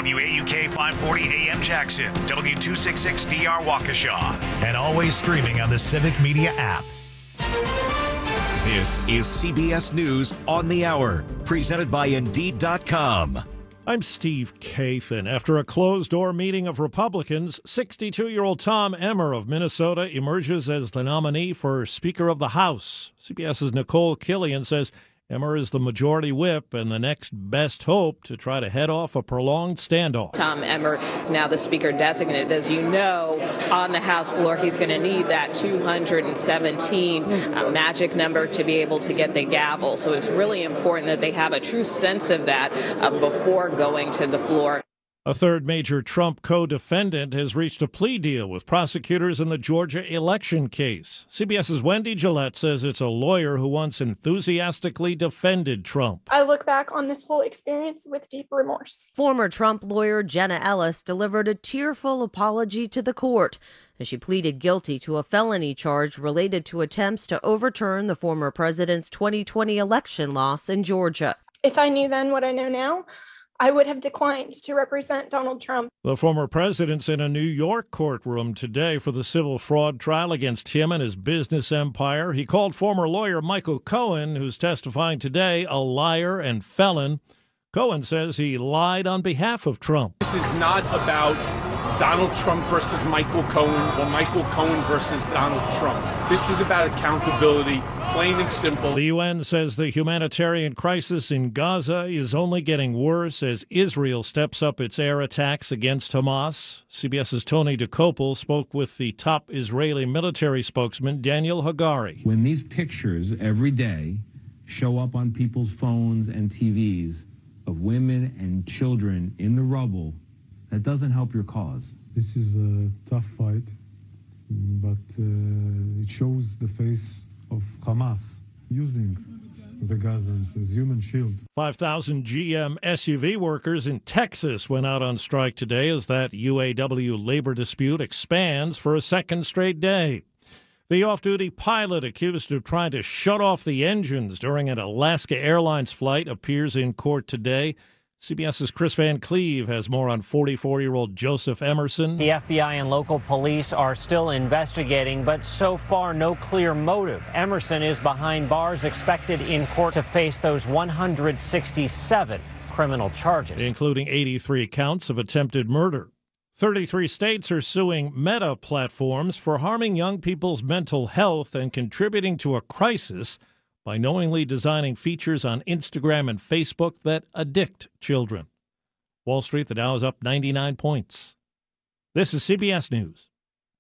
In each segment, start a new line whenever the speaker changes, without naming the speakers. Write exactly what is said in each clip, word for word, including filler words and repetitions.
W A U K five forty A M Jackson, W two sixty-six D R Waukesha, and always streaming on the Civic Media app.
This is C B S News on the Hour, presented by Indeed dot com.
I'm Steve Kathan. After a closed-door meeting of Republicans, sixty-two-year-old Tom Emmer of Minnesota emerges as the nominee for Speaker of the House. CBS's Nicole Killian says Emmer is the majority whip and the next best hope to try to head off a prolonged standoff.
Tom Emmer is now the Speaker designate. As you know, on the House floor, he's going to need that two hundred seventeen uh, magic number to be able to get the gavel. So it's really important that they have a true sense of that uh, before going to the floor.
A third major Trump co-defendant has reached a plea deal with prosecutors in the Georgia election case. CBS's Wendy Gillette says it's a lawyer who once enthusiastically defended Trump.
I look back on this whole experience with deep remorse.
Former Trump lawyer Jenna Ellis delivered a tearful apology to the court as she pleaded guilty to a felony charge related to attempts to overturn the former president's twenty twenty election loss in Georgia.
If I knew then what I know now, I would have declined to represent Donald Trump.
The former president's in a New York courtroom today for the civil fraud trial against him and his business empire. He called former lawyer Michael Cohen, who's testifying today, a liar and felon. Cohen says he lied on behalf of Trump.
This is not about Donald Trump versus Michael Cohen or Michael Cohen versus Donald Trump. This is about accountability, plain and simple.
The U N says the humanitarian crisis in Gaza is only getting worse as Israel steps up its air attacks against Hamas. CBS's Tony DeCopel spoke with the top Israeli military spokesman, Daniel Hagari.
When these pictures every day show up on people's phones and T Vs of women and children in the rubble, that doesn't help your cause.
This is a tough fight, but uh, it shows the face of Hamas using the Gazans as human shield.
five thousand G M S U V workers in Texas went out on strike today as that U A W labor dispute expands for a second straight day. The off-duty pilot accused of trying to shut off the engines during an Alaska Airlines flight appears in court today. CBS's Chris Van Cleve has more on forty-four-year-old Joseph Emerson.
The F B I and local police are still investigating, but so far no clear motive. Emerson is behind bars, expected in court to face those one hundred sixty-seven criminal charges,
including eighty-three counts of attempted murder. thirty-three states are suing Meta platforms for harming young people's mental health and contributing to a crisis by knowingly designing features on Instagram and Facebook that addict children. Wall Street, the Dow is up ninety-nine points. This is C B S News.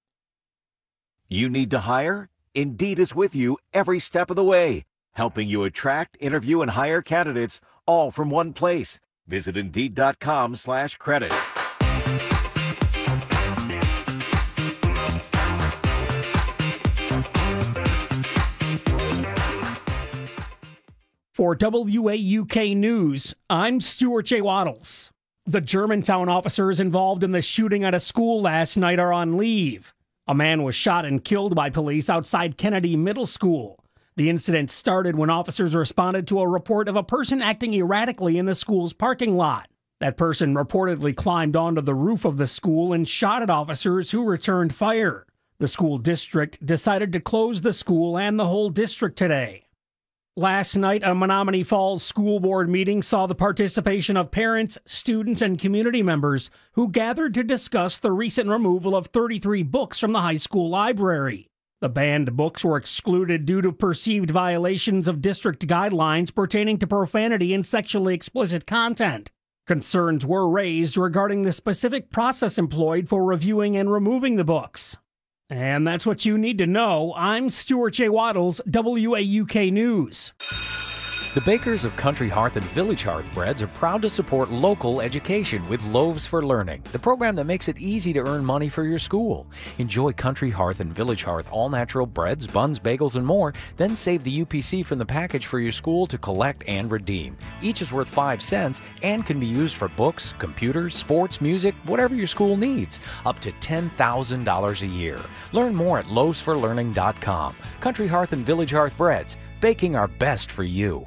You need to hire? Indeed is with you every step of the way, helping you attract, interview, and hire candidates all from one place. Visit Indeed dot com slash credit.
For W A U K News, I'm Stuart J. Waddles. The Germantown officers involved in the shooting at a school last night are on leave. A man was shot and killed by police outside Kennedy Middle School. The incident started when officers responded to a report of a person acting erratically in the school's parking lot. That person reportedly climbed onto the roof of the school and shot at officers who returned fire. The school district decided to close the school and the whole district today. Last night, a Menominee Falls School Board meeting saw the participation of parents, students, and community members who gathered to discuss the recent removal of thirty-three books from the high school library. The banned books were excluded due to perceived violations of district guidelines pertaining to profanity and sexually explicit content. Concerns were raised regarding the specific process employed for reviewing and removing the books. And that's what you need to know. I'm Stuart J. Waddles, W A U K News.
The bakers of Country Hearth and Village Hearth Breads are proud to support local education with Loaves for Learning, the program that makes it easy to earn money for your school. Enjoy Country Hearth and Village Hearth all-natural breads, buns, bagels, and more, then save the U P C from the package for your school to collect and redeem. Each is worth five cents and can be used for books, computers, sports, music, whatever your school needs, up to ten thousand dollars a year. Learn more at loaves for learning dot com. Country Hearth and Village Hearth Breads, baking our best for you.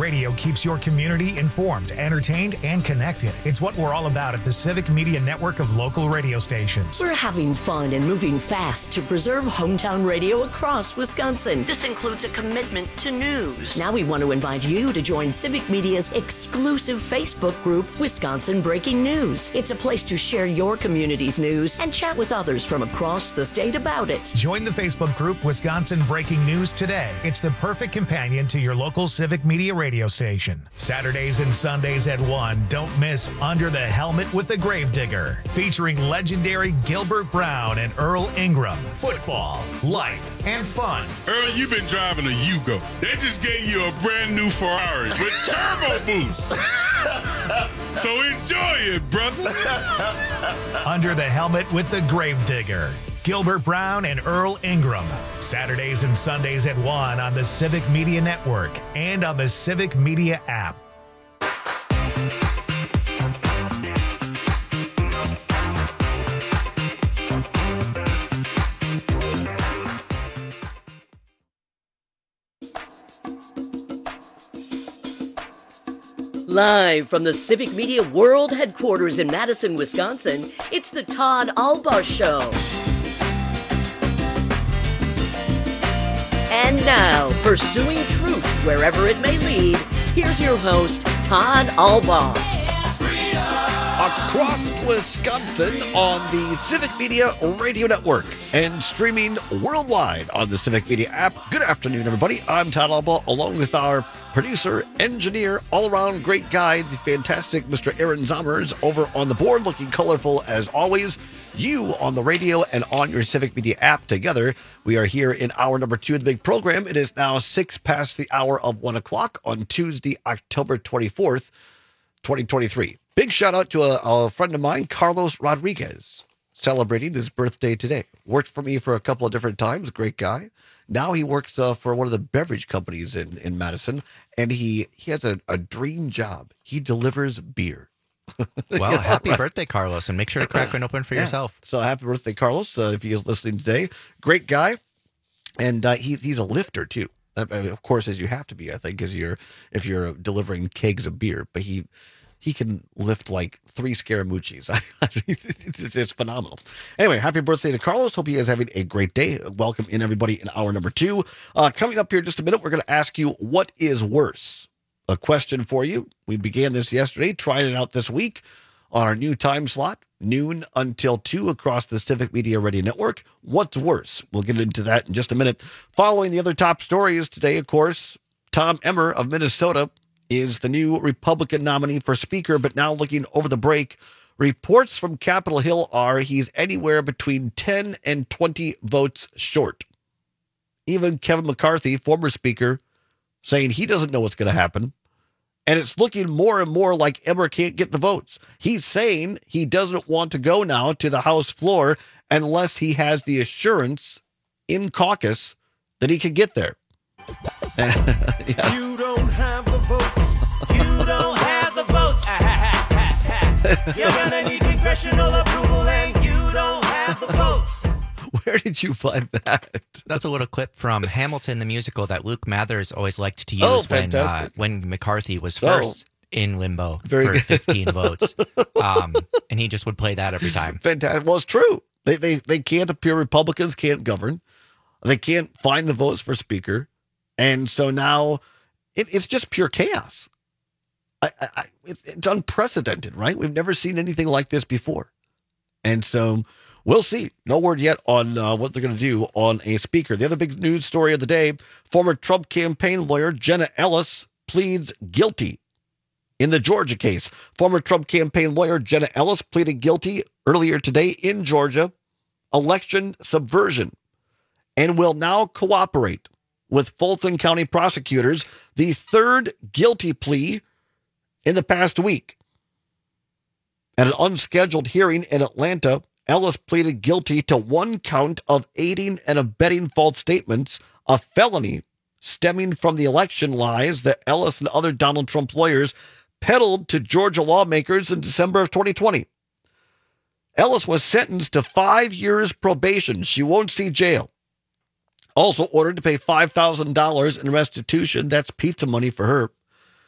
Radio keeps your community informed, entertained, and connected. It's what we're all about at the Civic Media Network of local radio stations.
We're having fun and moving fast to preserve hometown radio across Wisconsin. This includes a commitment to news. Now we want to invite you to join Civic Media's exclusive Facebook group, Wisconsin Breaking News. It's a place to share your community's news and chat with others from across the state about it.
Join the Facebook group Wisconsin Breaking News today. It's the perfect companion to your local Civic Media radio station. Saturdays and Sundays at one, don't miss Under the Helmet with the Gravedigger, featuring legendary Gilbert Brown and Earl Ingram. Football, life, and fun.
Earl, you've been driving a Yugo. They just gave you a brand new Ferrari with turbo boost. So enjoy it, brother.
Under the Helmet with the Gravedigger. Gilbert Brown and Earl Ingram. Saturdays and Sundays at one on the Civic Media Network and on the Civic Media app.
Live from the Civic Media World Headquarters in Madison, Wisconsin, it's the Todd Albaugh Show. And now, pursuing truth wherever it may lead, here's your host, Todd Albaugh.
Across Wisconsin on the Civic Media Radio Network and streaming worldwide on the Civic Media app. Good afternoon, everybody. I'm Todd Albaugh, along with our producer, engineer, all-around great guy, the fantastic Mister Aaron Zommers, over on the board, looking colorful as always. You on the radio and on your Civic Media app together. We are here in hour number two of the big program. It is now six past the hour of one o'clock on Tuesday, October twenty-fourth, twenty twenty-three. Big shout out to a, a friend of mine, Carlos Rodriguez, celebrating his birthday today. Worked for me for a couple of different times. Great guy. Now he works uh, for one of the beverage companies in, in Madison, and he, he has a, a dream job. He delivers beer.
Well,
yeah,
happy
right.
birthday, Carlos, and make sure to crack one open for
yeah.
yourself.
So happy birthday, Carlos, uh, if he is listening today. Great guy, and uh, he, he's a lifter, too. I mean, of course, as you have to be, I think, as you're if you're delivering kegs of beer. But he he can lift like three Scaramucci's. it's, it's phenomenal. Anyway, happy birthday to Carlos. Hope he is having a great day. Welcome in, everybody, in hour number two. Uh, coming up here in just a minute, we're going to ask you, what is worse? A question for you. We began this yesterday, tried it out this week on our new time slot, noon until two across the Civic Media Radio Network. What's worse? We'll get into that in just a minute. Following the other top stories today, of course, Tom Emmer of Minnesota is the new Republican nominee for Speaker, but now looking over the break, reports from Capitol Hill are he's anywhere between ten and twenty votes short. Even Kevin McCarthy, former Speaker, saying he doesn't know what's going to happen. And it's looking more and more like Emmer can't get the votes. He's saying he doesn't want to go now to the House floor unless he has the assurance in caucus that he can get there. yeah.
You don't have the votes. You don't have the votes. You're going to need congressional approval and you don't have the votes.
Where did you find that?
That's a little clip from Hamilton, the musical that Luke Mathers always liked to use
oh,
when uh, when McCarthy was first
oh.
in limbo
Very
for
good.
fifteen votes. Um, and he just would play that every time.
Fantastic. Well, it's true. They, they, they can't appear. Republicans can't govern. They can't find the votes for Speaker. And so now it, it's just pure chaos. I, I, I, it, it's unprecedented, right? We've never seen anything like this before. And so we'll see. No word yet on uh, what they're going to do on a speaker. The other big news story of the day, former Trump campaign lawyer Jenna Ellis pleads guilty in the Georgia case. Former Trump campaign lawyer Jenna Ellis pleaded guilty earlier today in Georgia, election subversion, and will now cooperate with Fulton County prosecutors, the third guilty plea in the past week. At an unscheduled hearing in Atlanta, Ellis pleaded guilty to one count of aiding and abetting false statements, a felony stemming from the election lies that Ellis and other Donald Trump lawyers peddled to Georgia lawmakers in December of twenty twenty. Ellis was sentenced to five years probation. She won't see jail. Also ordered to pay five thousand dollars in restitution. That's pizza money for her.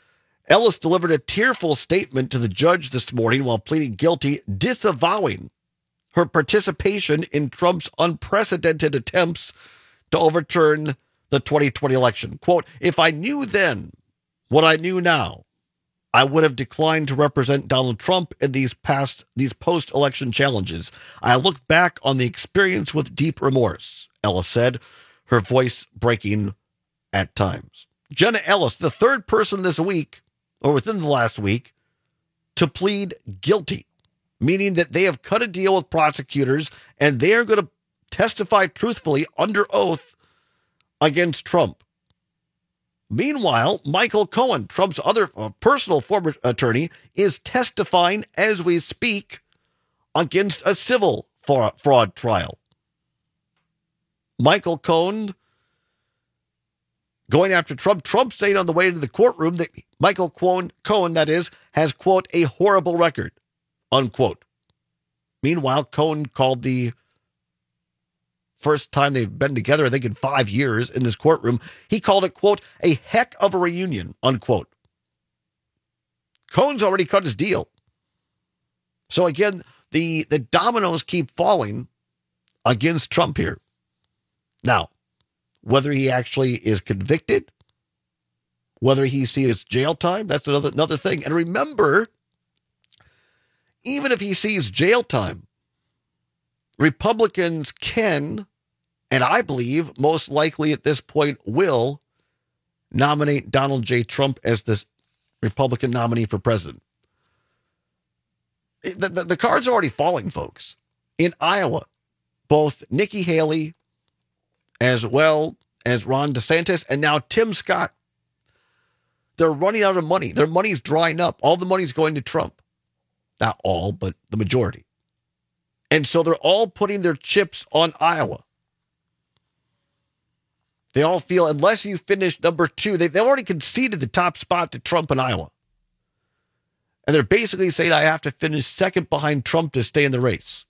Ellis delivered a tearful statement to the judge this morning while pleading guilty, disavowing her participation in Trump's unprecedented attempts to overturn the twenty twenty election. Quote, if I knew then what I knew now, I would have declined to represent Donald Trump in these past, these post-election challenges. I look back on the experience with deep remorse, Ellis said, her voice breaking at times. Jenna Ellis, the third person this week, or within the last week, to plead guilty, meaning that they have cut a deal with prosecutors and they are going to testify truthfully under oath against Trump. Meanwhile, Michael Cohen, Trump's other uh, personal former attorney, is testifying as we speak against a civil fraud, fraud trial. Michael Cohen going after Trump. Trump saying on the way to the courtroom that Michael Cohen, Cohen, that is, has, quote, a horrible record, unquote. Meanwhile, Cohen called the first time they've been together, I think in five years in this courtroom, he called it, quote, a heck of a reunion, unquote. Cohen's already cut his deal. So again, the, the dominoes keep falling against Trump here. Now, whether he actually is convicted, whether he sees jail time, that's another, another thing. And remember, even if he sees jail time, Republicans can, and I believe most likely at this point will, nominate Donald J. Trump as the Republican nominee for president. The, the, the cards are already falling, folks. In Iowa, both Nikki Haley as well as Ron DeSantis and now Tim Scott, they're running out of money. Their money's drying up. All the money's going to Trump. Not all, but the majority. And so they're all putting their chips on Iowa. They all feel, unless you finish number two, they, they've already conceded the top spot to Trump in Iowa. And they're basically saying, I have to finish second behind Trump to stay in the race.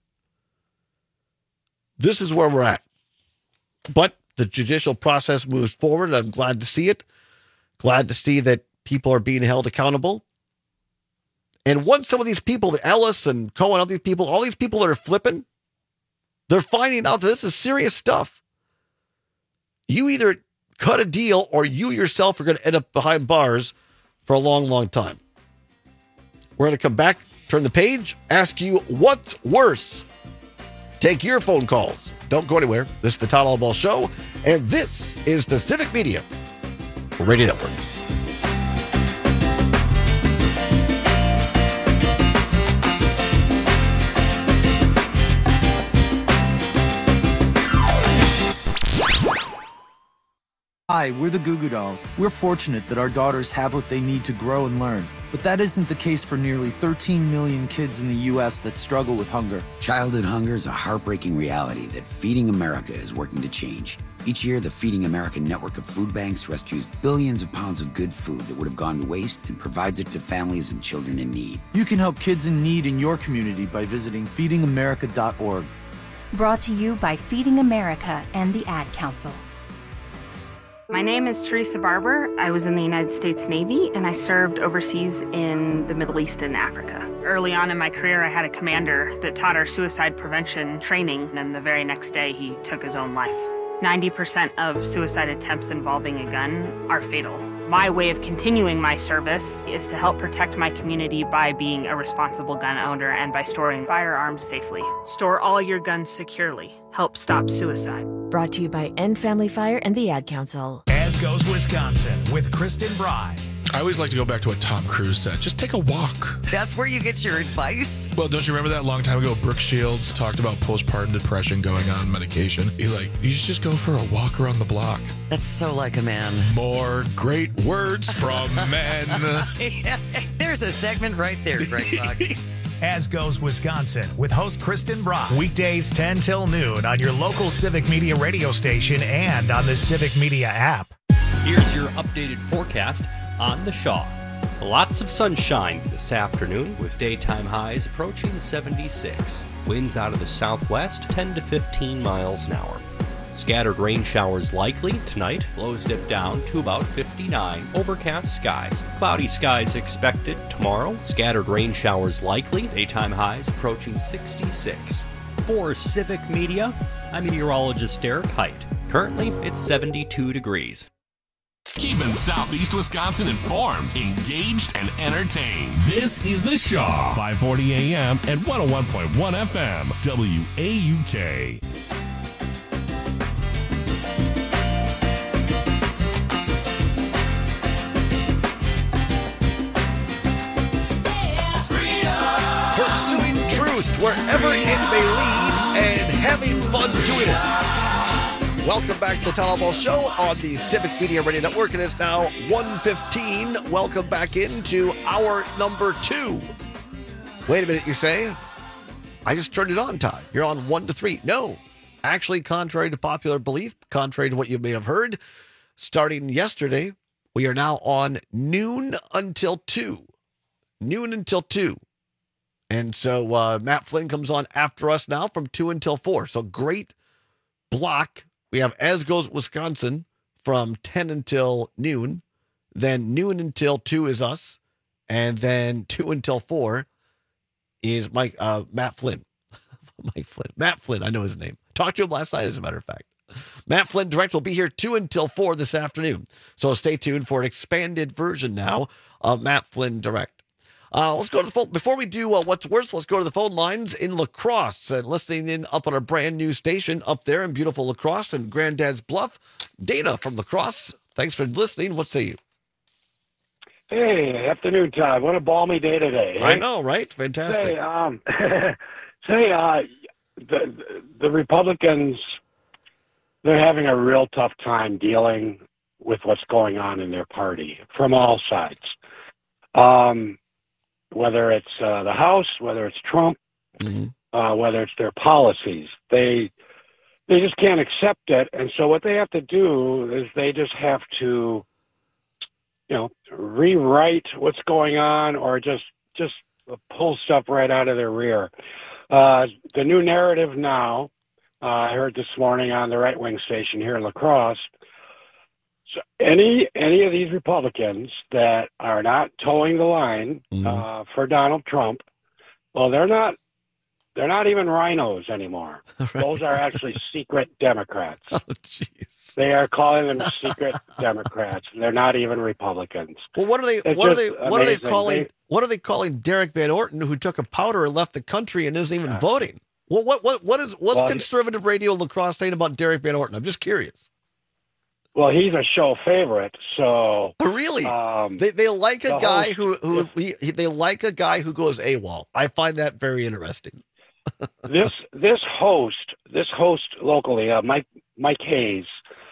This is where we're at. But the judicial process moves forward. I'm glad to see it. Glad to see that people are being held accountable. And once some of these people, the Ellis and Cohen, all these people, all these people that are flipping, they're finding out that this is serious stuff. You either cut a deal or you yourself are going to end up behind bars for a long, long time. We're going to come back, turn the page, ask you what's worse. Take your phone calls. Don't go anywhere. This is the Todd Allball Show, and this is the Civic Media Radio Network.
Hi, we're the Goo Goo Dolls. We're fortunate that our daughters have what they need to grow and learn. But that isn't the case for nearly thirteen million kids in the U S that struggle with hunger.
Childhood hunger is a heartbreaking reality that Feeding America is working to change. Each year, the Feeding America network of food banks rescues billions of pounds of good food that would have gone to waste and provides it to families and children in need.
You can help kids in need in your community by visiting feeding america dot org.
Brought to you by Feeding America and the Ad Council.
My name is Teresa Barber. I was in the United States Navy and I served overseas in the Middle East and Africa. Early on in my career, I had a commander that taught our suicide prevention training, and the very next day he took his own life. ninety percent of suicide attempts involving a gun are fatal. My way of continuing my service is to help protect my community by being a responsible gun owner and by storing firearms safely. Store all your guns securely. Help stop suicide.
Brought to you by End Family Fire and the Ad Council.
As goes Wisconsin with Kristen Bry.
I always like to go back to what Tom Cruise said. Just take a walk.
That's where you get your advice?
Well, don't you remember that long time ago, Brooke Shields talked about postpartum depression going on medication? He's like, you should just go for a walk around the block.
That's so like a man.
More great words from men.
Yeah, there's a segment right there, Greg Clark.
As goes Wisconsin with host Kristen Brock. Weekdays ten till noon on your local Civic Media radio station and on the Civic Media app.
Here's your updated forecast on the Shaw. Lots of sunshine this afternoon with daytime highs approaching seventy-six. Winds out of the southwest ten to fifteen miles an hour. Scattered rain showers likely tonight. Lows dip down to about fifty-nine. Overcast skies. Cloudy skies expected tomorrow. Scattered rain showers likely. Daytime highs approaching sixty-six. For Civic Media, I'm meteorologist Derek Height. Currently, it's seventy-two degrees.
Keeping Southeast Wisconsin informed, engaged, and entertained. This is The Shaw, five forty A M and one oh one point one F M, W A U K.
Pursuing truth wherever it may lead and having fun doing it. Welcome back to the Town Hall Show on the Civic Media Radio Network. It is now one fifteen. Welcome back into hour number two. Wait a minute, you say? I just turned it on, Todd. You're on one to three. No. Actually, contrary to popular belief, contrary to what you may have heard, starting yesterday, we are now on noon until two. Noon until two. And so uh, Matt Flynn comes on after us now from two until four. So great block. We have As Goes Wisconsin from ten until noon. Then noon until two is us. And then two until four is Mike uh, Matt Flynn. Mike Flynn. Matt Flynn. I know his name. Talked to him last night, as a matter of fact. Matt Flynn Direct will be here two until four this afternoon. So stay tuned for an expanded version now of Matt Flynn Direct. Uh, let's go to the phone. Before we do uh, what's worse, let's go to the phone lines in La Crosse and listening in up on our brand new station up there in beautiful La Crosse and Granddad's Bluff. Dana from La Crosse. Thanks for listening. What say you?
Hey, afternoon, Todd. What a balmy day today. Eh?
I know, right? Fantastic.
Say, um, say, uh, the the Republicans, they're having a real tough time dealing with what's going on in their party from all sides. Um. Whether it's uh, the House, whether it's Trump, mm-hmm. uh, whether it's their policies, they they just can't accept it. And so what they have to do is they just have to, you know, rewrite what's going on or just just pull stuff right out of their rear. Uh, the new narrative now, uh, I heard this morning on the right-wing station here in La Crosse, so any any of these Republicans that are not towing the line mm-hmm. uh, for Donald Trump, well, they're not they're not even rhinos anymore. Right. Those are actually secret Democrats.
Oh, jeez.
They are calling them secret Democrats. They're not even Republicans.
Well, what are they?
It's
what are they? What
amazing.
are they calling?
They,
what are they calling Derek Van Orton, who took a powder and left the country and isn't even uh, voting? Well, what what what is what's well, conservative radio La Crosse saying about Derek Van Orton? I'm just curious.
Well, he's a show favorite, so
really,
um,
they they like a
the
guy
host,
who who he, he, they like a guy who goes AWOL. I find that very interesting.
this this host, this host locally, uh, Mike Mike Hayes.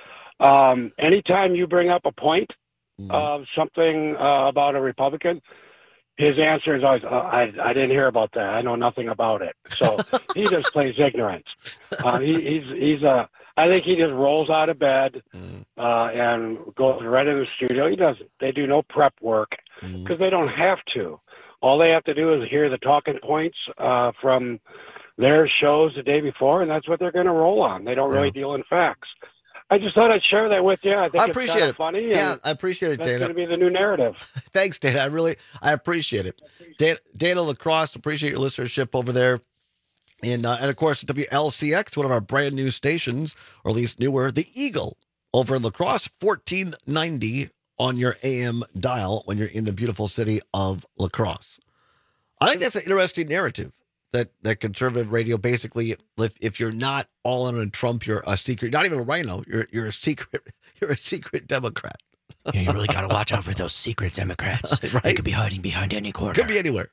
Um, anytime you bring up a point mm-hmm. of something uh, about a Republican, his answer is always, uh, "I I didn't hear about that. I know nothing about it." So he just plays ignorance. Uh, he, he's he's a. I think he just rolls out of bed uh, and goes right in the studio. He doesn't. They do no prep work because mm. they don't have to. All they have to do is hear the talking points uh, from their shows the day before, and that's what they're going to roll on. They don't really yeah. deal in facts. I just thought I'd share that with you. I think
I appreciate
it's
it.
funny.
Yeah, I appreciate it,
that's
Dana.
That's going to be the new narrative.
Thanks, Dana. I really, I appreciate it. Dana, Dana La Crosse, appreciate your listenership over there. And, uh, and of course, W L C X, one of our brand new stations, or at least newer, the Eagle over in La Crosse, fourteen ninety on your A M dial when you're in the beautiful city of La Crosse. I think that's an interesting narrative that, that conservative radio basically, if, if you're not all in on Trump, you're a secret, not even a rhino, you're you're a secret, you're a secret Democrat.
Yeah, you really got to watch out for those secret Democrats.
Right?
They could be hiding behind any corner.
Could be anywhere.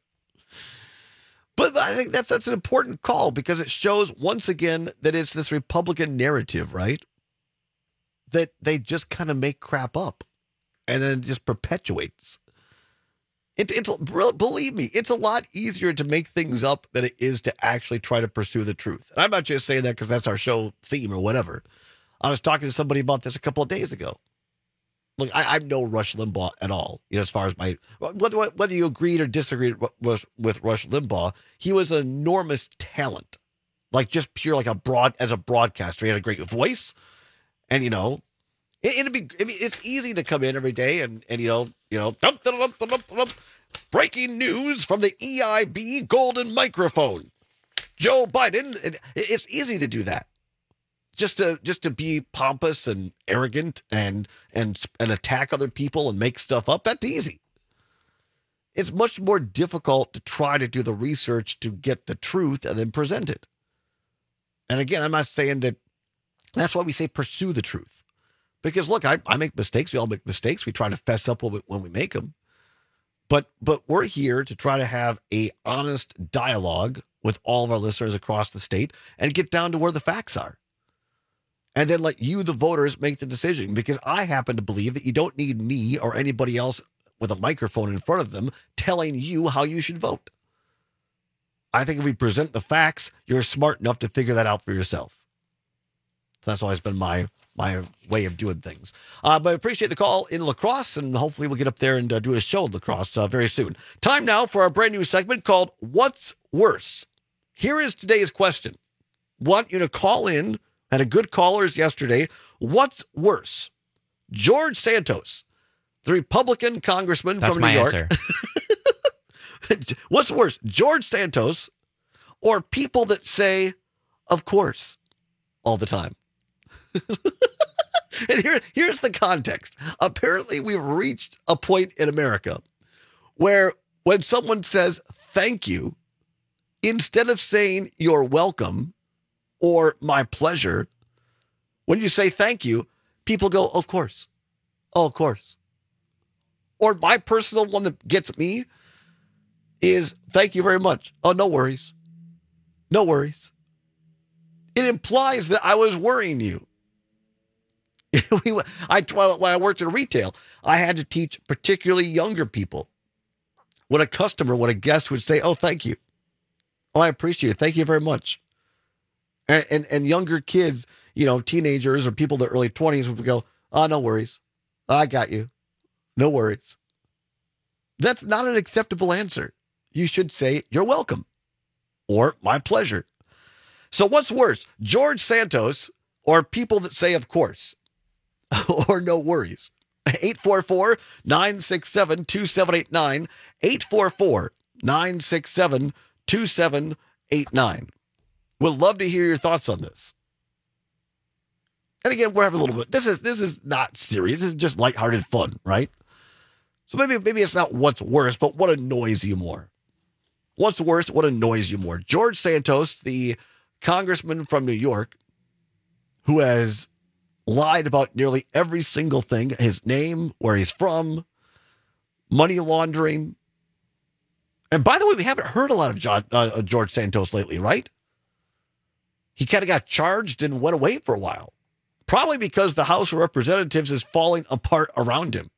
But I think that's that's an important call because it shows once again that it's this Republican narrative, right? That they just kind of make crap up and then it just perpetuates. It, it's believe me, it's a lot easier to make things up than it is to actually try to pursue the truth. And I'm not just saying that because that's our show theme or whatever. I was talking to somebody about this a couple of days ago. Look, I, I know Rush Limbaugh at all, you know, as far as my, whether, whether you agreed or disagreed with, with Rush Limbaugh, he was an enormous talent like just pure like a broad as a broadcaster. He had a great voice, and you know, it, it'd be I mean, it's easy to come in every day and and you know you know dum, dum, dum, dum, dum, dum, breaking news from the E I B golden microphone. Joe Biden. It, it's easy to do that. Just to just to be pompous and arrogant and and and attack other people and make stuff up, that's easy. It's much more difficult to try to do the research to get the truth and then present it. And again, I'm not saying that that's why we say pursue the truth. Because look, I, I make mistakes. We all make mistakes. We try to fess up when we, when we make them. But but we're here to try to have a honest dialogue with all of our listeners across the state and get down to where the facts are. And then let you, the voters, make the decision. Because I happen to believe that you don't need me or anybody else with a microphone in front of them telling you how you should vote. I think if we present the facts, you're smart enough to figure that out for yourself. That's always been my my way of doing things. Uh, but I appreciate the call in La Crosse, and hopefully we'll get up there and uh, do a show in La Crosse uh, very soon. Time now for our brand new segment called What's Worse? Here is today's question. Want you to call in. Had a good callers yesterday. What's worse? George Santos, the Republican congressman
That's
from New
my
York.
answer.
What's worse, George Santos or people that say, of course, all the time? And here, here's the context. Apparently, we've reached a point in America where when someone says thank you, instead of saying you're welcome, or my pleasure, when you say thank you, people go, of course. Oh, of course. Or my personal one that gets me is thank you very much. Oh, no worries. No worries. It implies that I was worrying you. I, when I worked in retail, I had to teach particularly younger people. When a customer, when a guest would say, oh, thank you. Oh, I appreciate it. Thank you very much. And, and and younger kids, you know, teenagers or people in their early twenties would go, oh, no worries. I got you. No worries. That's not an acceptable answer. You should say, you're welcome or my pleasure. So what's worse, George Santos or people that say, of course, or no worries? eight four four, nine six seven, two seven eight nine, eight four four, nine six seven, two seven eight nine. We'd love to hear your thoughts on this. And again, we're having a little bit. This is this is not serious. This is just lighthearted fun, right? So maybe maybe it's not what's worse, but what annoys you more. What's worse? What annoys you more? George Santos, the congressman from New York, who has lied about nearly every single thing: his name, where he's from, money laundering. And by the way, we haven't heard a lot of John, uh, George Santos lately, right? He kind of got charged and went away for a while. Probably because the House of Representatives is falling apart around him.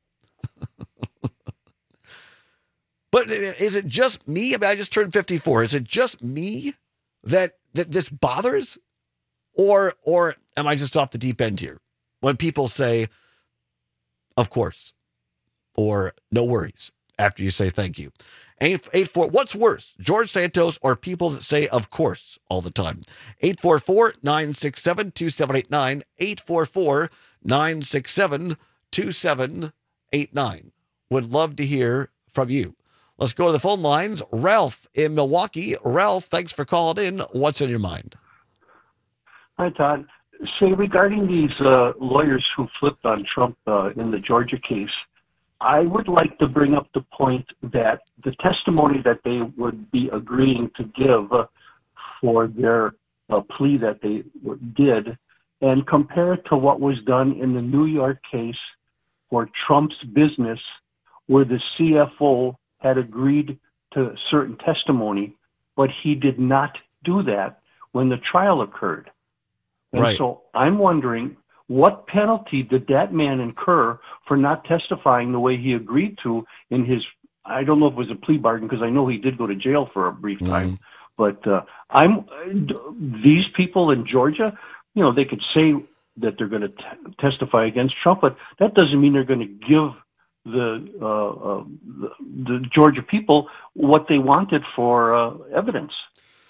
But is it just me? I mean, I just turned fifty-four. Is it just me that that this bothers? Or or am I just off the deep end here? When people say, of course, or no worries after you say thank you. eight eight four, what's worse, George Santos or people that say, of course, all the time? eight four four, nine six seven, two seven eight nine, eight four four, nine six seven, two seven eight nine. Would love to hear from you. Let's go to the phone lines. Ralph in Milwaukee. Ralph, thanks for calling in. What's in your mind?
Hi, Todd. Say, regarding these uh, lawyers who flipped on Trump uh, in the Georgia case, I would like to bring up the point that the testimony that they would be agreeing to give uh, for their uh, plea that they did, and compare it to what was done in the New York case for Trump's business, where the C F O had agreed to certain testimony, but he did not do that when the trial occurred. And
right.
So I'm wondering, what penalty did that man incur for not testifying the way he agreed to in his, I don't know if it was a plea bargain, because I know he did go to jail for a brief time, mm-hmm. but uh, I'm these people in Georgia, you know, they could say that they're going to t- testify against Trump, but that doesn't mean they're going to give the, uh, uh, the the Georgia people what they wanted for uh, evidence.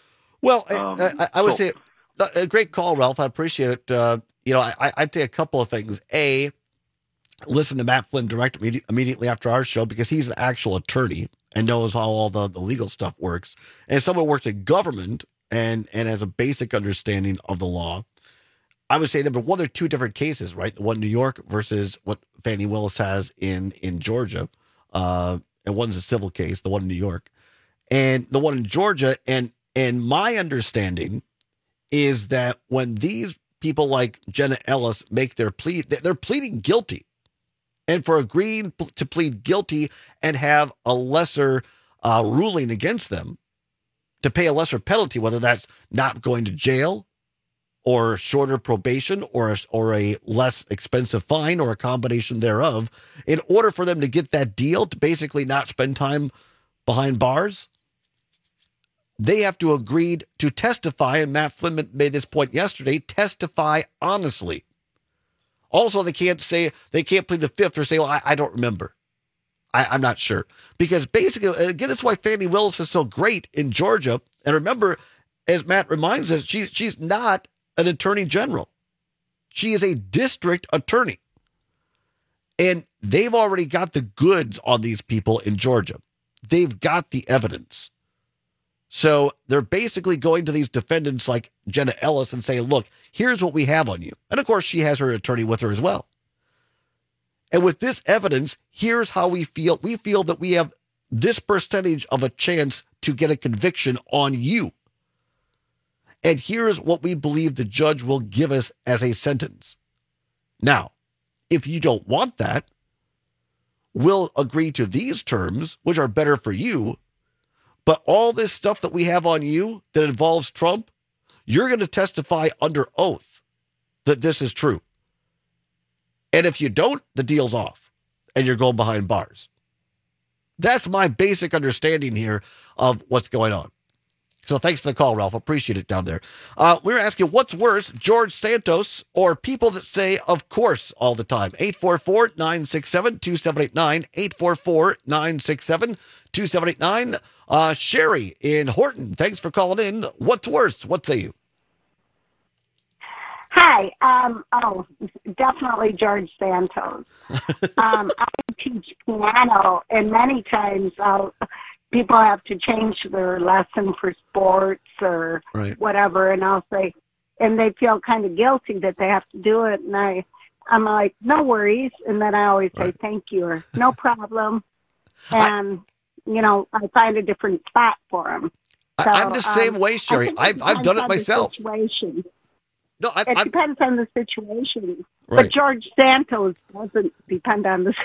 Well,
Um,
I, I, I would
so-
say a great call, Ralph. I appreciate it. Uh, you know, I, I'd say a couple of things. A, listen to Matt Flynn direct immedi- immediately after our show because he's an actual attorney and knows how all the, the legal stuff works. And as someone who works in government and, and has a basic understanding of the law, I would say, number one, there are two different cases, right? The one in New York versus what Fannie Willis has in, in Georgia. Uh, and one's a civil case, the one in New York. And the one in Georgia, and and my understanding is that when these people like Jenna Ellis make their plea, they're pleading guilty. And for agreeing to plead guilty and have a lesser uh, ruling against them, to pay a lesser penalty, whether that's not going to jail or shorter probation or a, or a less expensive fine or a combination thereof, in order for them to get that deal to basically not spend time behind bars, they have to agree to testify, and Matt Flynn made this point yesterday, testify honestly. Also, they can't say, they can't plead the fifth or say, well, I, I don't remember. I, I'm not sure. Because basically, and again, that's why Fannie Willis is so great in Georgia. And remember, as Matt reminds us, she, she's not an attorney general. She is a district attorney. And they've already got the goods on these people in Georgia. They've got the evidence. So they're basically going to these defendants like Jenna Ellis and saying, look, here's what we have on you. And of course, she has her attorney with her as well. And with this evidence, here's how we feel. We feel that we have this percentage of a chance to get a conviction on you. And here's what we believe the judge will give us as a sentence. Now, if you don't want that, we'll agree to these terms, which are better for you. But all this stuff that we have on you that involves Trump, you're going to testify under oath that this is true. And if you don't, the deal's off and you're going behind bars. That's my basic understanding here of what's going on. So thanks for the call, Ralph. Appreciate it down there. Uh, we were asking, what's worse, George Santos or people that say, of course, all the time? eight four four, nine six seven, two seven eight nine, eight four four, nine six seven, two seven eight nine. Uh, Sherry in Horton, thanks for calling in. What's worse? What say you?
Hi. Um, oh, definitely George Santos. um, I teach piano, and many times I'll, people have to change their lesson for sports or
right.
whatever, and I'll say, and they feel kind of guilty that they have to do it, and I, I'm like, no worries, and then I always say
right.
thank you or no problem, and I, you know, I find a different spot for them. So,
I'm the same
um,
way, Sherry. I've I've done it myself.
Situation.
No, I,
it
I'm,
depends on the situation.
Right.
But George Santos doesn't depend on the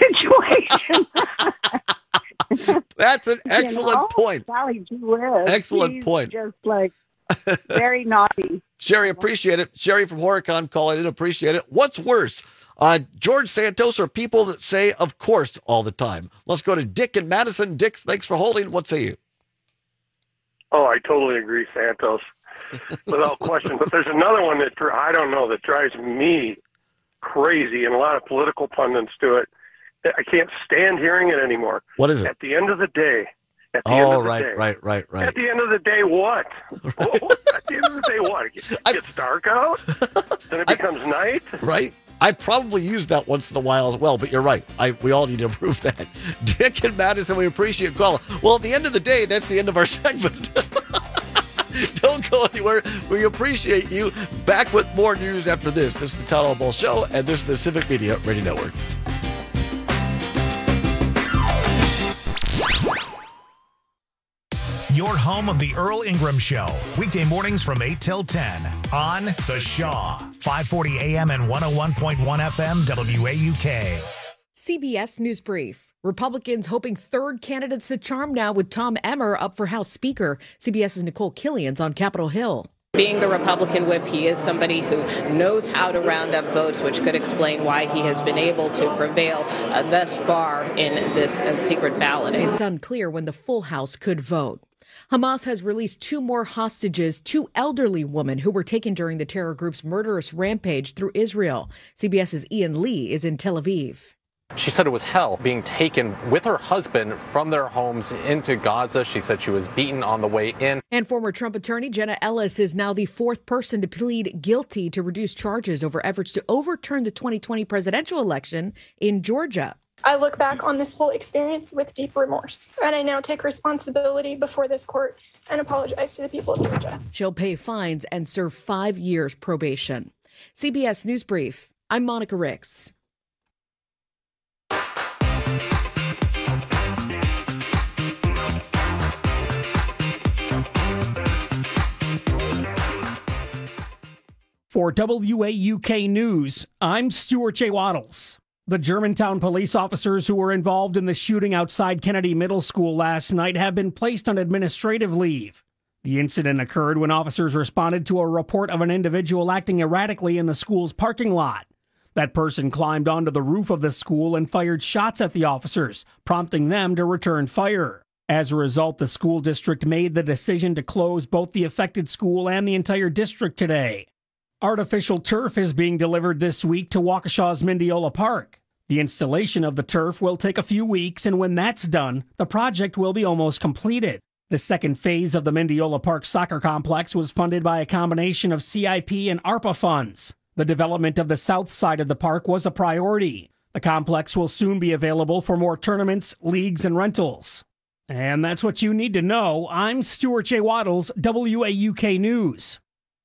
situation.
That's an excellent
you know?
point.
Golly gee whiz.
Excellent
He's
point.
Just like very naughty.
Sherry, appreciate it. Sherry from Horicon calling in, appreciate it. What's worse, uh, George Santos or people that say, of course, all the time? Let's go to Dick in Madison. Dick, thanks for holding. What say you?
Oh, I totally agree, Santos, without question. But there's another one that dri- I don't know that drives me crazy, and a lot of political pundits do it. I can't stand hearing it anymore.
What is it?
At the end of the day. At the
Oh,
end of the
right,
day.
right, right, right.
At the end of the day, what? At the end of the day, what? It gets dark out? Then it becomes night?
Right? I probably use that once in a while as well, but you're right. I we all need to improve that. Dick and Madison, we appreciate calling. Well, at the end of the day, that's the end of our segment. Don't go anywhere. We appreciate you. Back with more news after this. This is the Town Hall Ball Show, and this is the Civic Media Radio Network.
Your home of the Earl Ingram Show. Weekday mornings from eight till ten on The Shaw. five forty A M and one oh one point one F M W A U K.
C B S News Brief. Republicans hoping third candidates to charm now with Tom Emmer up for House Speaker. CBS's Nicole Killian's on Capitol Hill.
Being the Republican whip, he is somebody who knows how to round up votes, which could explain why he has been able to prevail uh, thus far in this uh, secret balloting.
It's unclear when the full House could vote. Hamas has released two more hostages, two elderly women who were taken during the terror group's murderous rampage through Israel. CBS's Ian Lee is in Tel Aviv.
She said it was hell being taken with her husband from their homes into Gaza. She said she was beaten on the way in.
And former Trump attorney Jenna Ellis is now the fourth person to plead guilty to reduce charges over efforts to overturn the twenty twenty presidential election in Georgia.
I look back on this whole experience with deep remorse, and I now take responsibility before this court and apologize to the people of Georgia.
She'll pay fines and serve five years probation. C B S News Brief. I'm Monica Ricks.
For W A U K News, I'm Stuart J. Waddles. The Germantown police officers who were involved in the shooting outside Kennedy Middle School last night have been placed on administrative leave. The incident occurred when officers responded to a report of an individual acting erratically in the school's parking lot. That person climbed onto the roof of the school and fired shots at the officers, prompting them to return fire. As a result, the school district made the decision to close both the affected school and the entire district today. Artificial turf is being delivered this week to Waukesha's Mendiola Park. The installation of the turf will take a few weeks, and when that's done, the project will be almost completed. The second phase of the Mendiola Park soccer complex was funded by a combination of C I P and ARPA funds. The development of the south side of the park was a priority. The complex will soon be available for more tournaments, leagues, and rentals. And that's what you need to know. I'm Stuart J. Waddles, W A U K News.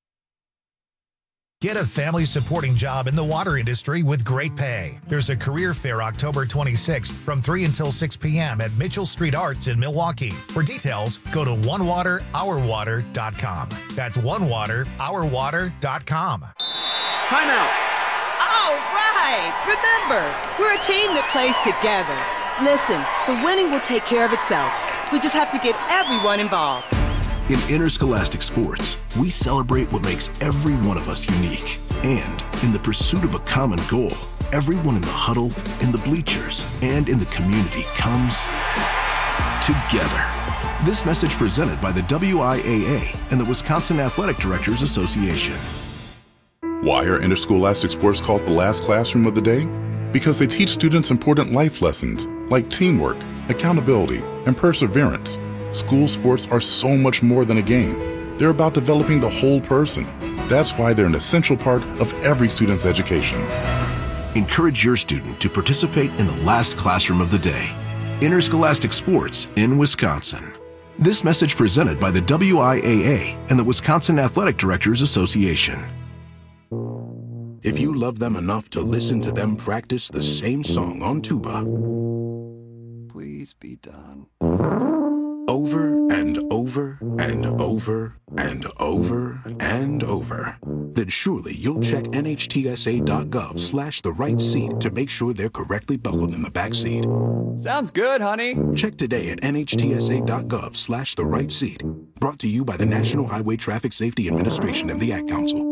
Get a family-supporting job in the water industry with great pay. There's a career fair October twenty-sixth from three until six p.m. at Mitchell Street Arts in Milwaukee. For details, go to one water our water dot com. That's one water our water dot com.
Timeout.
All right. Remember, we're a team that plays together. Listen, the winning will take care of itself. We just have to get everyone involved.
In interscholastic sports, we celebrate what makes every one of us unique. And in the pursuit of a common goal, everyone in the huddle, in the bleachers, and in the community comes together. This message presented by the W I A A and the Wisconsin Athletic Directors Association.
Why are interscholastic sports called the last classroom of the day? Because they teach students important life lessons like teamwork, accountability, and perseverance. School sports are so much more than a game. They're about developing the whole person. That's why they're an essential part of every student's education.
Encourage your student to participate in the last classroom of the day. Interscholastic sports in Wisconsin. This message presented by the W I A A and the Wisconsin Athletic Directors Association. If you love them enough to listen to them practice the same song on tuba,
please be done.
Over and over and over and over and over, then surely you'll check N H T S A dot gov slash the right seat to make sure they're correctly buckled in the back seat.
Sounds good, honey.
Check today at N H T S A dot gov slash the right seat. Brought to you by the National Highway Traffic Safety Administration and the Ad Council.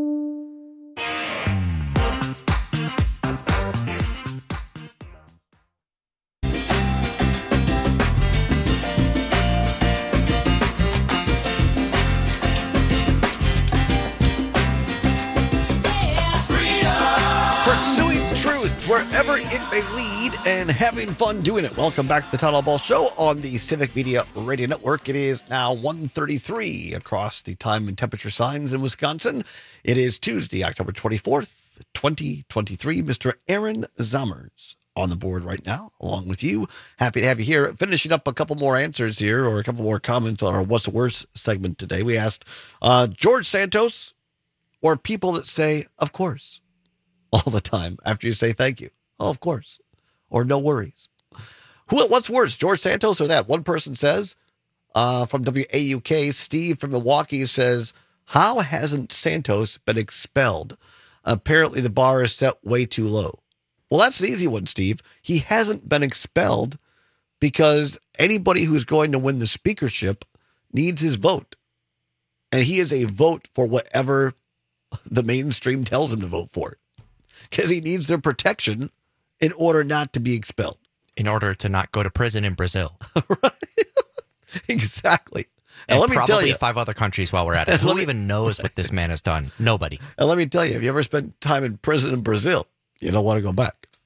Wherever it may lead and having fun doing it. Welcome back to the Town Hall Ball Show on the Civic Media Radio Network. It is now one thirty-three across the time and temperature signs in Wisconsin. It is Tuesday, October twenty-fourth, twenty twenty-three. Mister Aaron Zommers on the board right now, along with you. Happy to have you here. Finishing up a couple more answers here, or a couple more comments on our What's the Worst segment today. We asked uh, George Santos or people that say, of course, all the time after you say thank you. Oh, of course. Or no worries. Who? What's worse, George Santos or that? One person says, uh, from W A U K, Steve from Milwaukee says, how hasn't Santos been expelled? Apparently the bar is set way too low. Well, that's an easy one, Steve. He hasn't been expelled because anybody who's going to win the speakership needs his vote. And he is a vote for whatever the mainstream tells him to vote for. Because he needs their protection in order not to be expelled.
In order to not go to prison in Brazil.
Right. Exactly.
And,
and let me
probably
tell you,
five other countries while we're at it. Who me, even knows what this man has done? Nobody.
And let me tell you, if you ever spent time in prison in Brazil, you don't want to go back.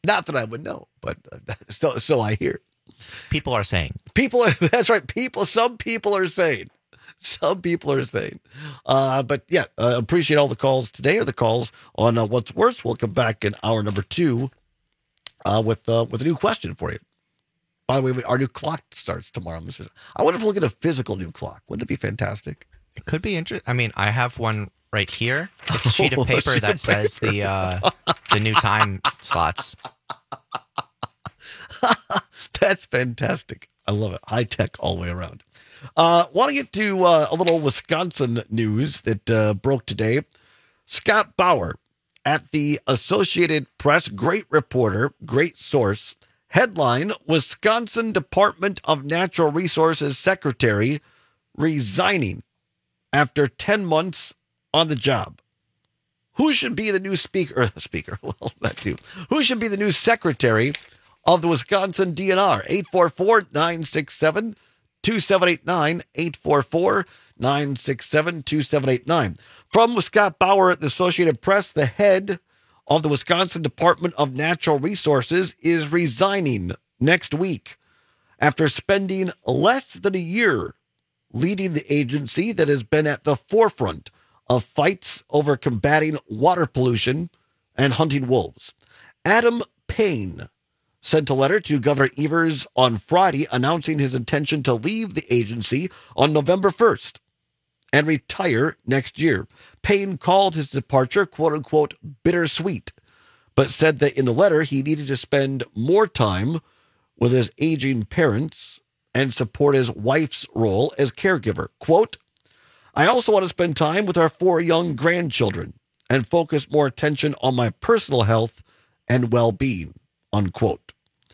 Not that I would know, but so, so I hear.
People are saying.
People are, that's right. People, some people are saying. Some people are saying. Uh, but yeah, uh, appreciate all the calls today or the calls on uh, What's Worse. We'll come back in hour number two uh, with uh, with a new question for you. By the way, our new clock starts tomorrow. I wonder if we'll get a physical new clock. Wouldn't it be fantastic?
It could be interesting. I mean, I have one right here. It's a sheet of paper sheet that of says paper. the uh, the new time slots.
That's fantastic. I love it. High tech all the way around. Uh, want to get to uh, a little Wisconsin news that uh, broke today. Scott Bauer at the Associated Press, great reporter, great source. Headline, Wisconsin Department of Natural Resources Secretary resigning after ten months on the job. Who should be the new speaker? Or speaker, well, that too. Who should be the new secretary of the Wisconsin D N R? eight four four, nine six seven, two seven eight nine, eight four four, nine six seven, two seven eight nine. From Scott Bauer at the Associated Press, the head of the Wisconsin Department of Natural Resources is resigning next week after spending less than a year leading the agency that has been at the forefront of fights over combating water pollution and hunting wolves. Adam Payne sent a letter to Governor Evers on Friday announcing his intention to leave the agency on November first and retire next year. Payne called his departure, quote-unquote, bittersweet, but said that in the letter he needed to spend more time with his aging parents and support his wife's role as caregiver. Quote, I also want to spend time with our four young grandchildren and focus more attention on my personal health and well-being, unquote.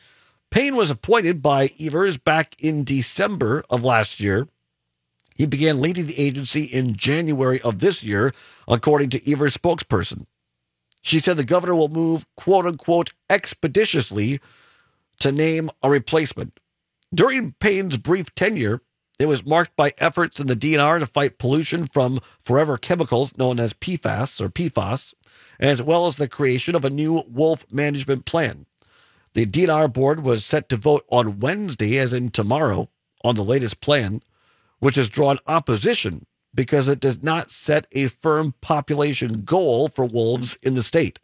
Payne was appointed by Evers back in December of last year. He began leading the agency in January of this year, according to Evers' spokesperson. She said the governor will move, quote-unquote, expeditiously to name a replacement. During Payne's brief tenure, it was marked by efforts in the D N R to fight pollution from forever chemicals known as P FAS or P FAS, as well as the creation of a new wolf management plan. The D N R board was set to vote on Wednesday, as in tomorrow, on the latest plan, which has drawn opposition because it does not set a firm population goal for wolves in the state.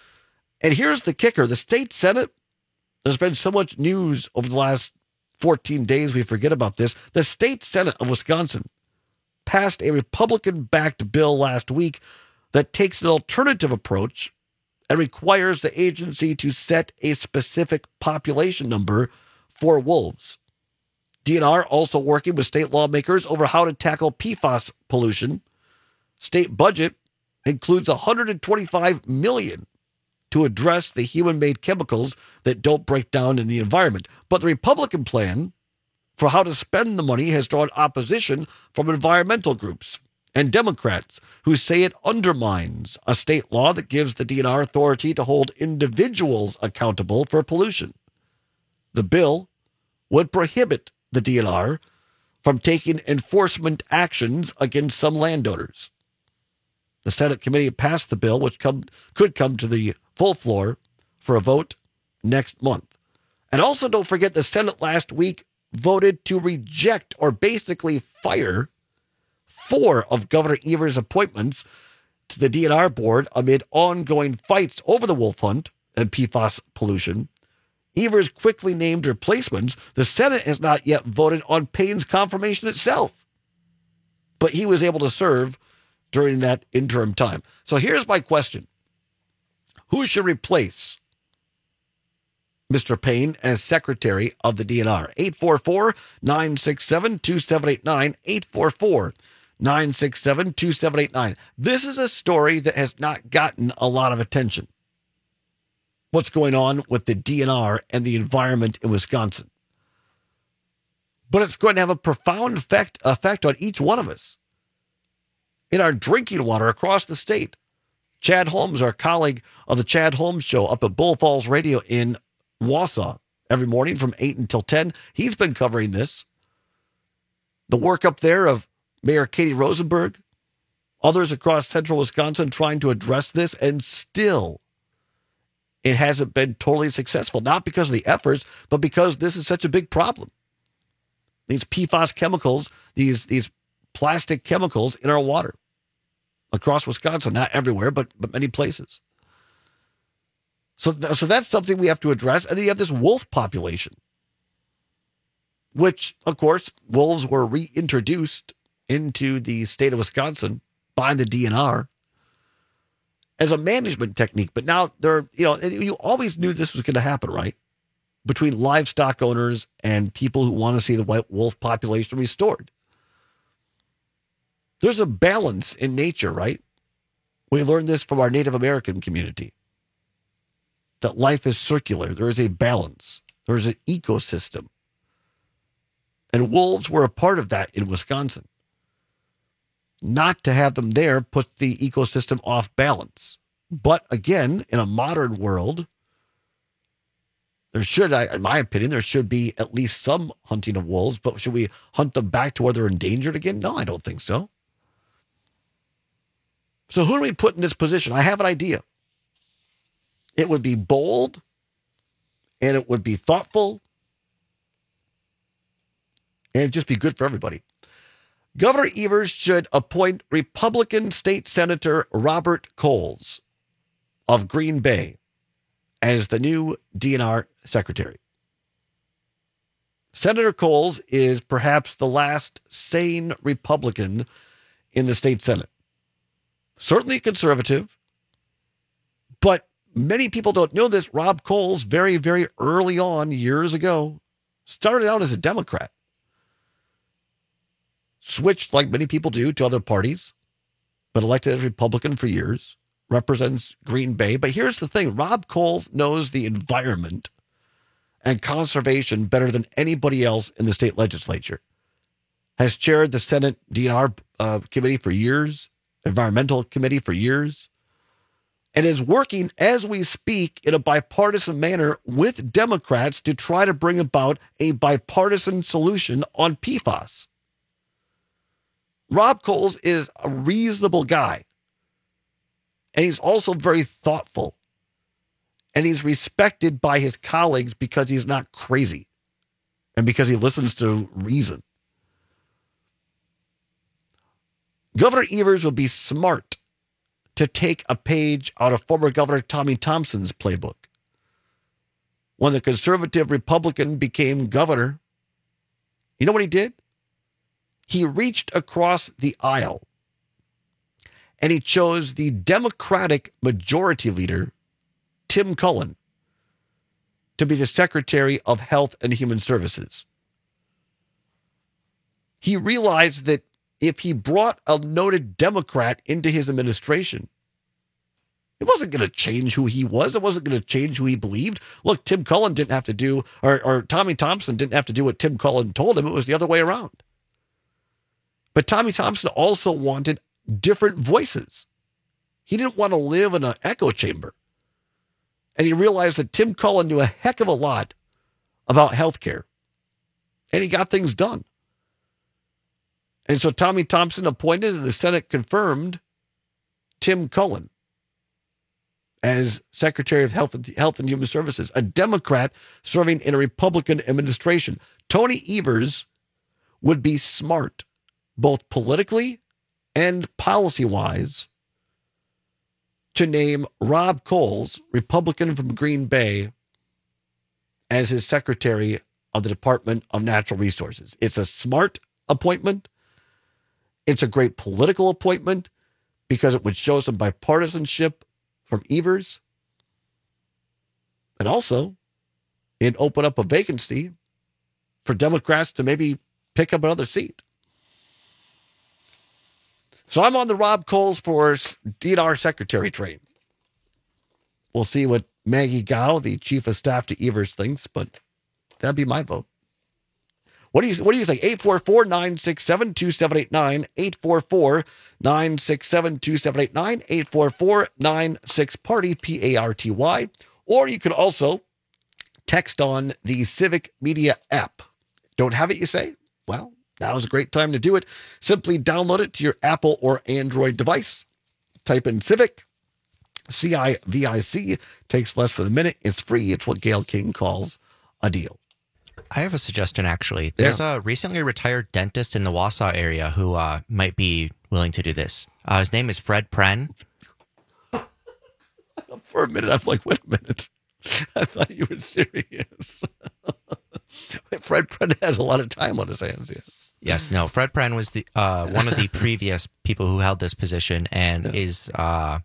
And here's the kicker. The state Senate, there's been so much news over the last fourteen days, we forget about this. The state Senate of Wisconsin passed a Republican-backed bill last week that takes an alternative approach and requires the agency to set a specific population number for wolves. D N R also working with state lawmakers over how to tackle P FAS pollution. State budget includes one hundred twenty-five million dollars to address the human-made chemicals that don't break down in the environment. But the Republican plan for how to spend the money has drawn opposition from environmental groups and Democrats who say it undermines a state law that gives the D N R authority to hold individuals accountable for pollution. The bill would prohibit the D N R from taking enforcement actions against some landowners. The Senate committee passed the bill, which come, could come to the full floor for a vote next month. And also don't forget the Senate last week voted to reject or basically fire four of Governor Evers' appointments to the D N R board amid ongoing fights over the wolf hunt and P FAS pollution. Evers quickly named replacements. The Senate has not yet voted on Payne's confirmation itself, but he was able to serve during that interim time. So here's my question. Who should replace Mister Payne as Secretary of the D N R? eight four four, nine six seven, two seven eight nine, eight four four, nine six seven, two seven eight nine. This is a story that has not gotten a lot of attention. What's going on with the D N R and the environment in Wisconsin. But it's going to have a profound effect, effect on each one of us in our drinking water across the state. Chad Holmes, our colleague of the Chad Holmes Show up at Bull Falls Radio in Wausau every morning from eight until ten. He's been covering this. The work up there of Mayor Katie Rosenberg, others across central Wisconsin trying to address this, and still it hasn't been totally successful, not because of the efforts, but because this is such a big problem. These P F A S chemicals, these, these plastic chemicals in our water across Wisconsin, not everywhere, but, but many places. So, th- so that's something we have to address. And then you have this wolf population, which, of course, wolves were reintroduced into the state of Wisconsin by the D N R as a management technique. But now they're, you know, you always knew this was going to happen, right? Between livestock owners and people who want to see the white wolf population restored. There's a balance in nature, right? We learned this from our Native American community, that life is circular. There is a balance. There is an ecosystem. And wolves were a part of that in Wisconsin. Not to have them there puts the ecosystem off balance. But again, in a modern world, there should, in my opinion, there should be at least some hunting of wolves, but should we hunt them back to where they're endangered again? No, I don't think so. So who do we put in this position? I have an idea. It would be bold, and it would be thoughtful, and it'd just be good for everybody. Governor Evers should appoint Republican State Senator Robert Coles of Green Bay as the new D N R secretary. Senator Coles is perhaps the last sane Republican in the state Senate. Certainly conservative, but many people don't know this. Rob Coles, very, very early on, years ago, started out as a Democrat. Switched, like many people do, to other parties, but elected as Republican for years, represents Green Bay. But here's the thing. Rob Coles knows the environment and conservation better than anybody else in the state legislature. Has chaired the Senate D N R uh, committee for years, environmental committee for years, and is working as we speak in a bipartisan manner with Democrats to try to bring about a bipartisan solution on P F A S. Rob Coles is a reasonable guy, and he's also very thoughtful, and he's respected by his colleagues because he's not crazy and because he listens to reason. Governor Evers would be smart to take a page out of former Governor Tommy Thompson's playbook. When the conservative Republican became governor, you know what he did? He reached across the aisle and he chose the Democratic majority leader, Tim Cullen, to be the Secretary of Health and Human Services. He realized that if he brought a noted Democrat into his administration, it wasn't going to change who he was. It wasn't going to change who he believed. Look, Tim Cullen didn't have to do, or, or Tommy Thompson didn't have to do what Tim Cullen told him. It was the other way around. But Tommy Thompson also wanted different voices. He didn't want to live in an echo chamber. And he realized that Tim Cullen knew a heck of a lot about healthcare. And he got things done. And so Tommy Thompson appointed and the Senate confirmed Tim Cullen as Secretary of Health and, Health and Human Services, a Democrat serving in a Republican administration. Tony Evers would be smart, both politically and policy-wise, to name Rob Coles, Republican from Green Bay, as his Secretary of the Department of Natural Resources. It's a smart appointment. It's a great political appointment because it would show some bipartisanship from Evers. And also, it'd open up a vacancy for Democrats to maybe pick up another seat. So I'm on the Rob Coles for D N R Secretary train. We'll see what Maggie Gao, the Chief of Staff to Evers, thinks, but that'd be my vote. What do you What do you think? eight four four, nine six seven, two seven eight nine, eight four four, nine six seven, two seven eight nine, eight four four, nine six party, P A R T Y. Or you can also text on the Civic Media app. Don't have it, you say? Well, now is a great time to do it. Simply download it to your Apple or Android device. Type in Civic, C I V I C takes less than a minute. It's free. It's what Gayle King calls a deal.
I have a suggestion, actually. There's yeah. a recently retired dentist in the Wausau area who uh, might be willing to do this. Uh, his name is Fred Pren.
For a minute, I'm like, wait a minute. I thought you were serious. Fred Pren has a lot of time on his hands, yes.
Yes, no. Fred Pren was the uh, one of the previous people who held this position and yeah. is... Uh,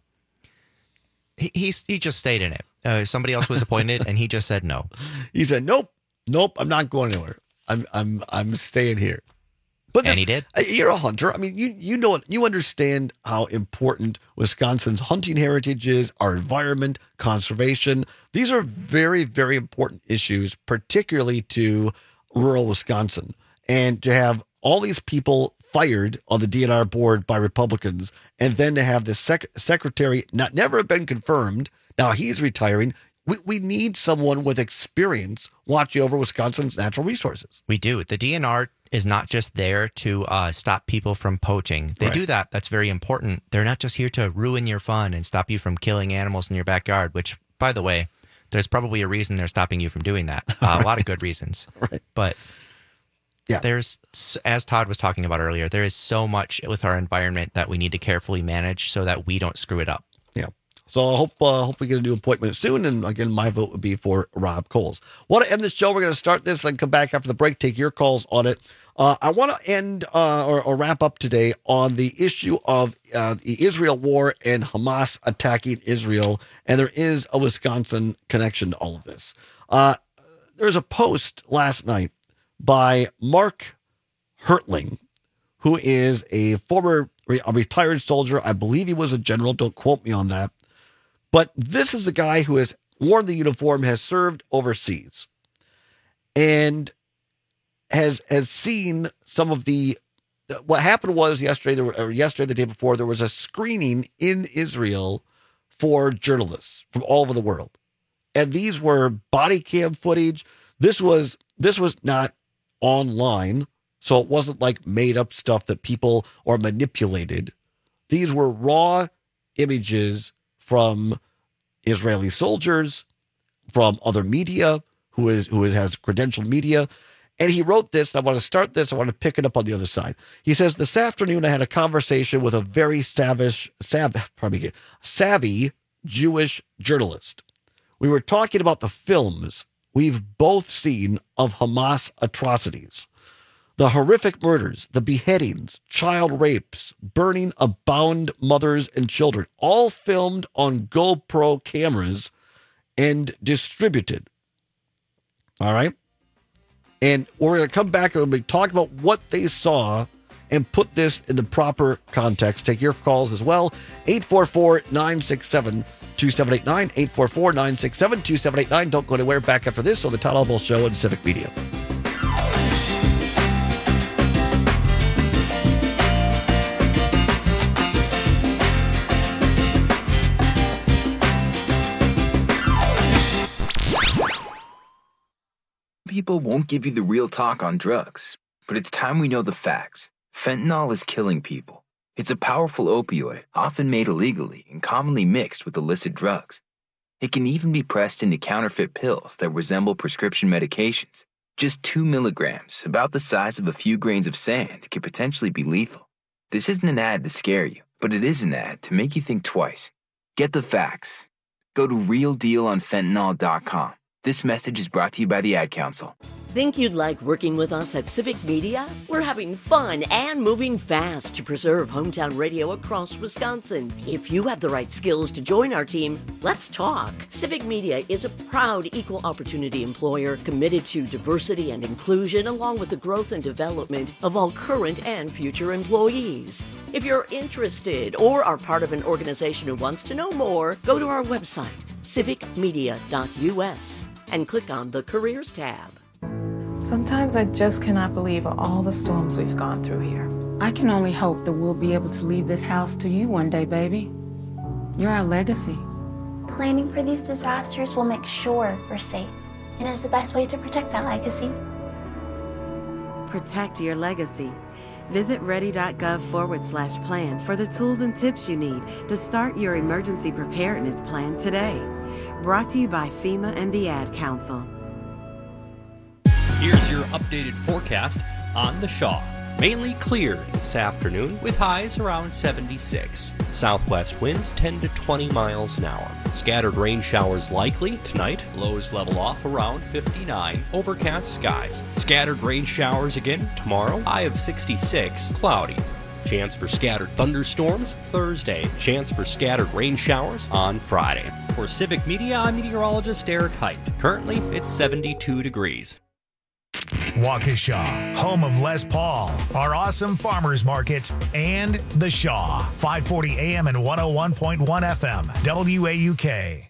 he, he's, he just stayed in it. Uh, somebody else was appointed, and he just said no.
He said, nope. Nope, I'm not going anywhere. I'm I'm I'm staying here. But
and he did.
You're a hunter. I mean, you you know you understand how important Wisconsin's hunting heritage is, our environment, conservation. These are very, very important issues, particularly to rural Wisconsin. And to have all these people fired on the D N R board by Republicans, and then to have the sec- secretary not never been confirmed. Now he's retiring. We we need someone with experience watching over Wisconsin's natural resources.
We do. The D N R is not just there to uh, stop people from poaching. They right. do that. That's very important. They're not just here to ruin your fun and stop you from killing animals in your backyard, which, by the way, there's probably a reason they're stopping you from doing that. Uh, right. A lot of good reasons.
Right.
But
yeah.
there's, as Todd was talking about earlier, there is so much with our environment that we need to carefully manage so that we don't screw it up.
Yeah. So I hope uh, hope we get a new appointment soon. And again, my vote would be for Rob Coles. Want to end this show? We're going to start this and come back after the break, take your calls on it. Uh, I want to end uh, or, or wrap up today on the issue of uh, the Israel war and Hamas attacking Israel. And there is a Wisconsin connection to all of this. Uh, there's a post last night by Mark Hertling, who is a former a retired soldier. I believe he was a general. Don't quote me on that. But this is a guy who has worn the uniform, has served overseas, and has has seen some of the. What happened was yesterday, there were, or yesterday, the day before, there was a screening in Israel for journalists from all over the world, and these were body cam footage. This was this was not online, so it wasn't like made up stuff that people or manipulated. These were raw images from Israeli soldiers, from other media, who is who is, has credentialed media. And he wrote this, and I want to start this, I want to pick it up on the other side. He says, this afternoon I had a conversation with a very savage, sav, probably, savvy Jewish journalist. We were talking about the films we've both seen of Hamas atrocities. The horrific murders, the beheadings, child rapes, burning of bound mothers and children, all filmed on GoPro cameras and distributed. All right? And we're going to come back and we'll be talking about what they saw and put this in the proper context. Take your calls as well. eight four four, nine six seven, two seven eight nine, eight four four, nine six seven, two seven eight nine. Don't go anywhere. Back after this on the Todd Albaugh Show and Civic Media.
People won't give you the real talk on drugs, but it's time we know the facts. Fentanyl is killing people. It's a powerful opioid, often made illegally and commonly mixed with illicit drugs. It can even be pressed into counterfeit pills that resemble prescription medications. Just two milligrams, about the size of a few grains of sand, could potentially be lethal. This isn't an ad to scare you, but it is an ad to make you think twice. Get the facts. Go to real deal on fentanyl dot com. This message is brought to you by the Ad Council.
Think you'd like working with us at Civic Media? We're having fun and moving fast to preserve hometown radio across Wisconsin. If you have the right skills to join our team, let's talk. Civic Media is a proud equal opportunity employer committed to diversity and inclusion along with the growth and development of all current and future employees. If you're interested or are part of an organization who wants to know more, go to our website, civic media dot u s, and click on the Careers tab.
Sometimes I just cannot believe all the storms we've gone through here. I can only hope that we'll be able to leave this house to you one day, baby. You're our legacy.
Planning for these disasters will make sure we're safe, and is the best way to protect that legacy.
Protect your legacy.
Visit ready.gov forward slash plan for the tools and tips you need to start your emergency preparedness plan today. Brought to you by FEMA and the Ad Council.
Here's your updated forecast on the Shaw. Mainly clear this afternoon with highs around seventy-six. Southwest winds ten to twenty miles an hour. Scattered rain showers likely tonight. Lows level off around fifty-nine. Overcast skies. Scattered rain showers again tomorrow. High of sixty-six. Cloudy. Chance for scattered thunderstorms Thursday. Chance for scattered rain showers on Friday. For Civic Media, I'm meteorologist Eric Height. Currently, it's seventy-two degrees.
Waukesha, home of Les Paul, our awesome farmers market, and The Shaw, five forty A M and one oh one point one F M, W A U K.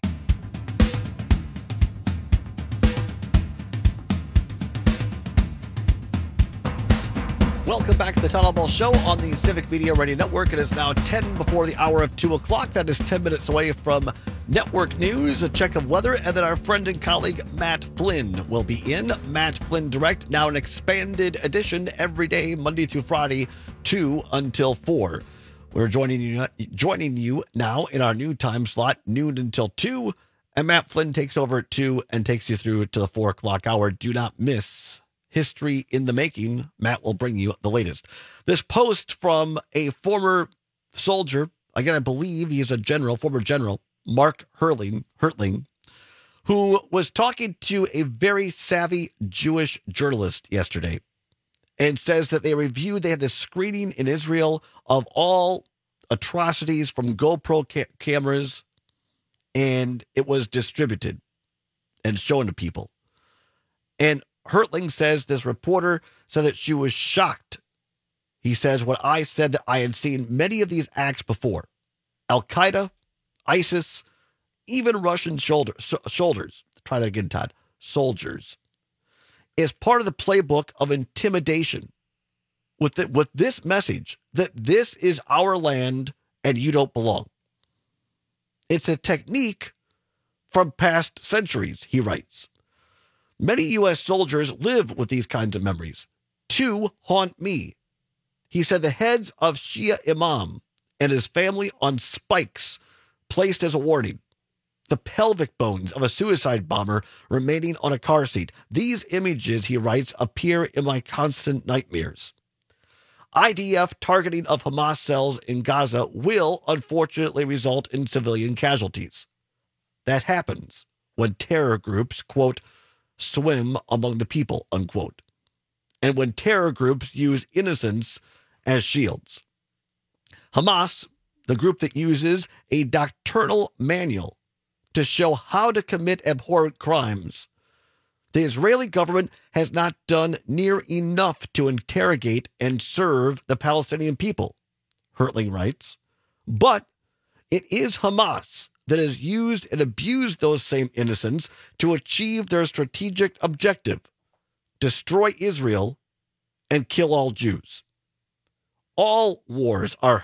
Welcome back to the Town Hall Ball Show on the Civic Media Radio Network. It is now ten before the hour of two o'clock. That is ten minutes away from network news, a check of weather, and then our friend and colleague Matt Flynn will be in. Matt Flynn Direct, now an expanded edition every day, Monday through Friday, two until four. We're joining you, joining you now in our new time slot, noon until two, and Matt Flynn takes over at two and takes you through to the four o'clock hour. Do not miss History in the Making. Matt will bring you the latest. This post from a former soldier, again, I believe he's a general, former general, Mark Hertling, Hertling, who was talking to a very savvy Jewish journalist yesterday and says that they reviewed, they had this screening in Israel of all atrocities from GoPro ca- cameras, and it was distributed and shown to people. And Hertling says this reporter said that she was shocked. He says, when I said that I had seen many of these acts before, Al-Qaeda, ISIS, even Russian shoulder, shoulders, try that again, Todd, soldiers, is part of the playbook of intimidation with, the, with this message that this is our land and you don't belong. It's a technique from past centuries, he writes. Many U S soldiers live with these kinds of memories. Two haunt me. He said the heads of Shia Imam and his family on spikes placed as a warning. The pelvic bones of a suicide bomber remaining on a car seat. These images, he writes, appear in my constant nightmares. I D F targeting of Hamas cells in Gaza will, unfortunately, result in civilian casualties. That happens when terror groups, quote, swim among the people, unquote, and when terror groups use innocents as shields. Hamas, the group that uses a doctrinal manual to show how to commit abhorrent crimes, the Israeli government has not done near enough to interrogate and serve the Palestinian people, Hertling writes. But it is Hamas that has used and abused those same innocents to achieve their strategic objective, destroy Israel and kill all Jews. All wars are